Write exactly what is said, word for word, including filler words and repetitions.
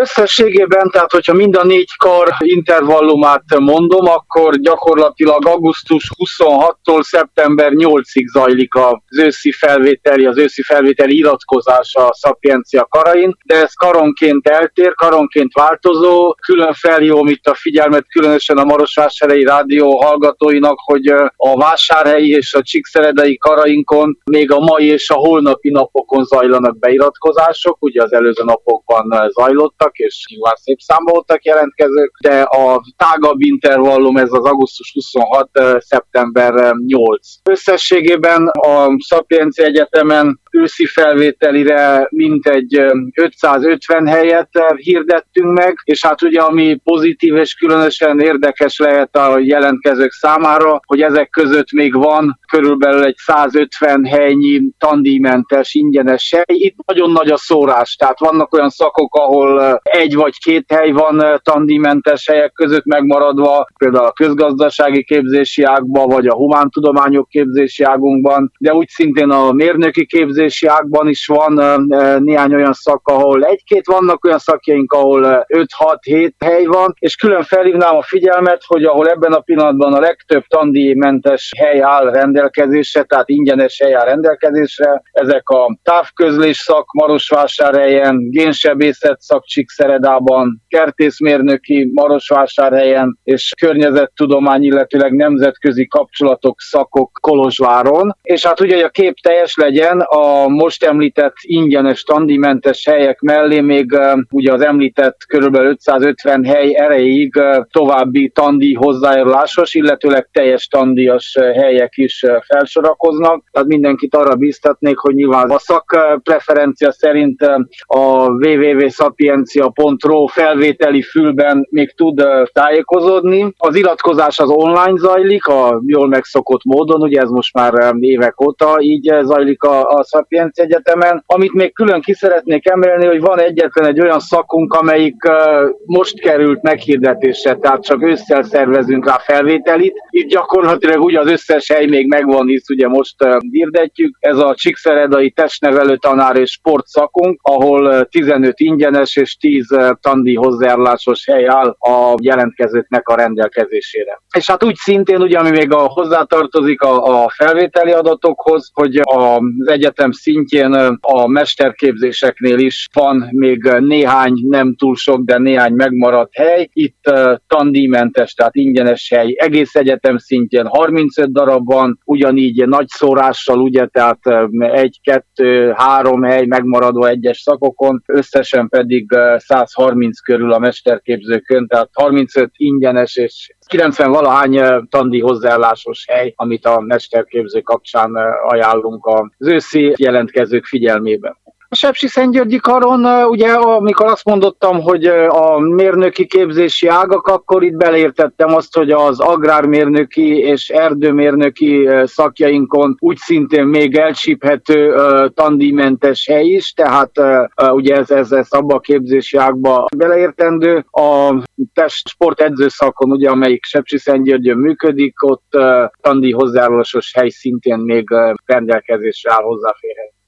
Összességében, tehát hogyha mind a négy kar intervallumát mondom, akkor gyakorlatilag augusztus huszonhattól szeptember nyolcadikáig zajlik az őszi felvételi, az őszi felvételi iratkozása a Szapiencia karain, de ez karonként eltér, karonként változó. Külön felhívom itt a figyelmet, különösen a marosvásárhelyi rádió hallgatóinak, hogy a vásárhelyi és a csíkszeredai karainkon még a mai és a holnapi napokon zajlanak beiratkozások, ugye az előző napokban zajlottak, és nyilván szép számban voltak jelentkezők, de a tágabb intervallum ez az augusztus huszonhatodika szeptember nyolcadika. Összességében a Szapiencia Egyetemen őszi felvételire mintegy ötszázötven helyet hirdettünk meg, és hát ugye ami pozitív és különösen érdekes lehet a jelentkezők számára, hogy ezek között még van körülbelül egy százötven helynyi tandíjmentes, ingyenes hely. Itt nagyon nagy a szórás, tehát vannak olyan szakok, ahol egy vagy két hely van tandíjmentes helyek között megmaradva, például a közgazdasági képzési ágban, vagy a humántudományok képzési águnkban, de úgy szintén a mérnöki képzési ágban is van néhány olyan szak, ahol egy-két, vannak olyan szakjaink, ahol öt-hat-hét hely van, és külön felhívnám a figyelmet, hogy ahol ebben a pillanatban a legtöbb tandíjmentes hely áll rendelkezésre, tehát ingyenes hely áll rendelkezésre, ezek a távközlés szak Marosvásárhelyen, génsebészet szak Csíkszeredában, kertészmérnöki Marosvásárhelyen és környezettudomány, illetőleg nemzetközi kapcsolatok szakok Kolozsváron. És hát ugye, hogy a kép teljes legyen, a most említett ingyenes tandíjmentes helyek mellé még ugye az említett kb. ötszázötven hely erejéig további tandíj hozzájárulásos, illetőleg teljes tandíjas helyek is felsorakoznak. Tehát mindenkit arra bíztatnék, hogy nyilván a szakpreferencia szerint a double-u double-u double pont szapiencia pont ro felvételi fülben még tud tájékozódni. Az iratkozás az online zajlik, a jól megszokott módon, ugye ez most már évek óta így zajlik a, a Szapiencia Egyetemen. Amit még külön ki szeretnék emelni, hogy van egyetlen egy olyan szakunk, amelyik uh, most került meghirdetésre, tehát csak ősszel szervezünk rá felvételit. Itt gyakorlatilag ugye az összes hely még megvan, hisz ugye most uh, hirdetjük. Ez a csíkszeredai testnevelő tanár és sport szakunk, ahol uh, tizenöt ingyenes és tíz uh, tandíj hozzájárulásos hely áll a jelentkezőknek a rendelkezésére. És hát úgy szintén, ugye, ami még a, hozzátartozik a, a felvételi adatokhoz, hogy az egyetem szintjén a mesterképzéseknél is van még néhány, nem túl sok, de néhány megmaradt hely. Itt uh, tandíjmentes, tehát ingyenes hely egész egyetem szintjén harmincöt darab van, ugyanígy nagy szórással, ugye, tehát egy, kettő, három hely megmaradva egyes szakokon, összesen pedig uh, százharminc körül a mesterképzőkön, tehát harmincöt ingyenes és kilencven valahány tandíj hozzájárulásos hely, amit a mesterképző kapcsán ajánlunk az őszi jelentkezők figyelmébe. A Sepsiszentgyörgyi karon, ugye amikor azt mondottam, hogy a mérnöki képzési ágak, akkor itt beleértettem azt, hogy az agrármérnöki és erdőmérnöki szakjainkon úgy szintén még elcsíphető tandíjmentes hely is, tehát ugye ez, ez, ez abba a képzési ágba beleértendő. A test sport edzőszakon, ugye, amelyik Sepsiszentgyörgyön működik, ott tandíj hozzájárulásos hely szintén még rendelkezésre áll, hozzáférhető.